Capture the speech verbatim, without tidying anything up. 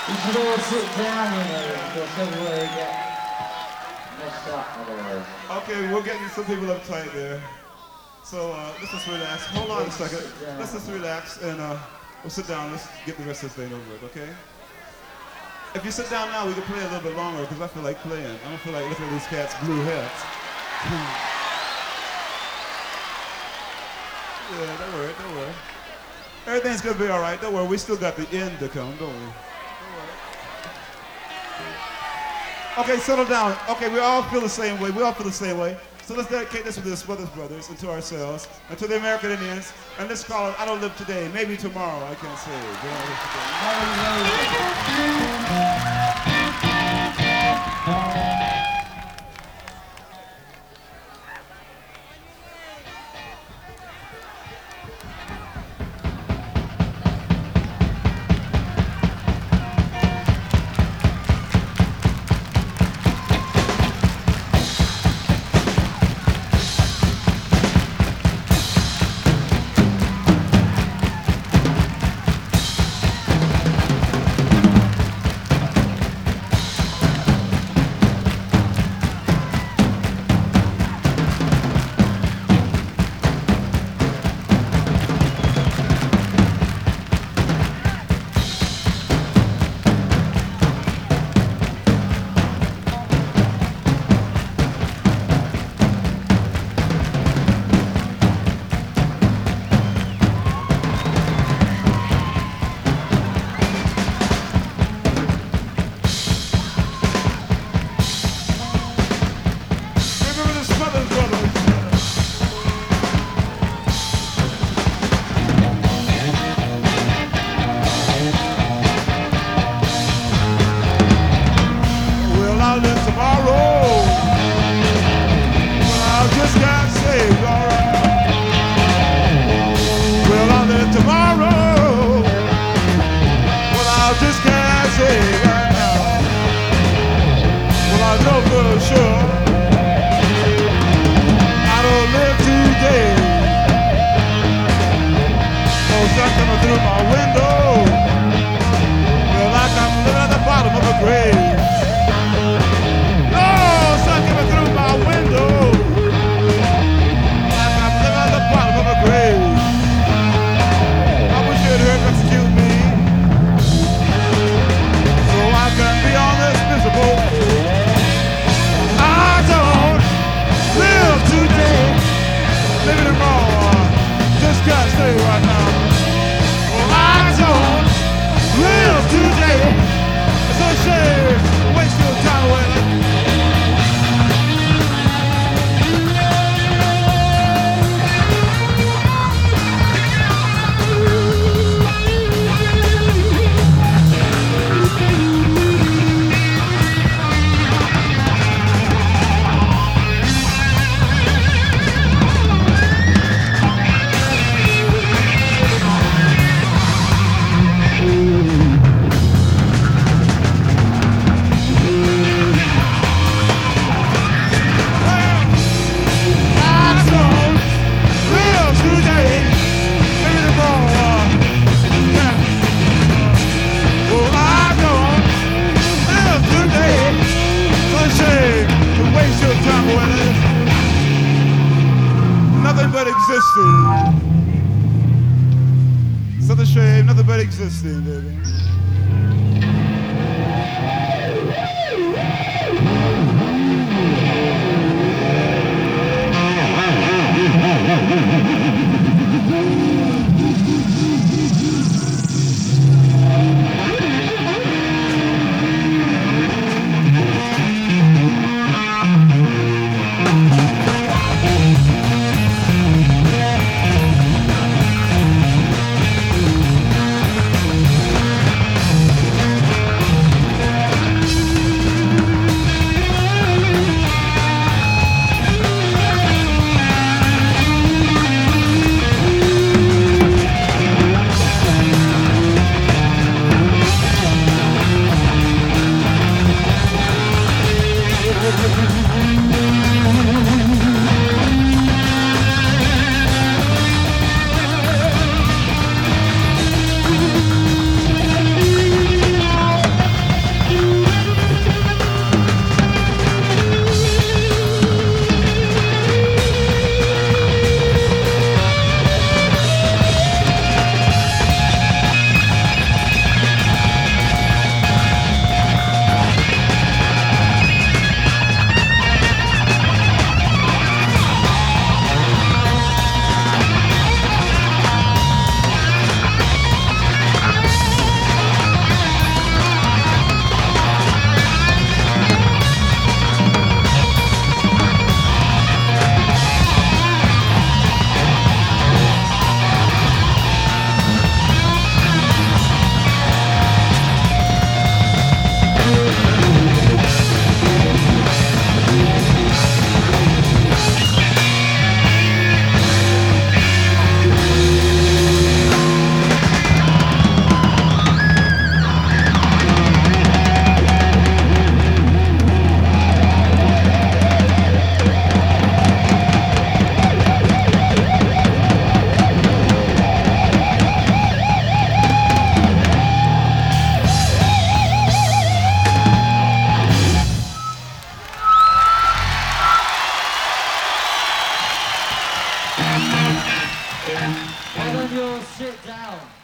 이주로 태양인을 또 세부에게 messed up otherwise. Okay, we're getting some people uptight there. So uh, let's just relax. Hold on a second. Let's just relax and uh, we'll sit down. Let's get the rest of this thing over with, okay? If you sit down now, we can play a little bit longer because I feel like playing. I don't feel like looking at these cats' blue heads. Yeah, don't worry, don't worry. Everything's gonna be all right. Don't worry, we still got the end to come, don't we? Don't worry. Okay, settle down. Okay, we all feel the same way. We all feel the same way. So let's dedicate this to the Smothers Brothers and to ourselves and to the American Indians. And let's call it I Don't Live Today. Maybe tomorrow, I can't say. But I don't live today. Why don't you all sit down?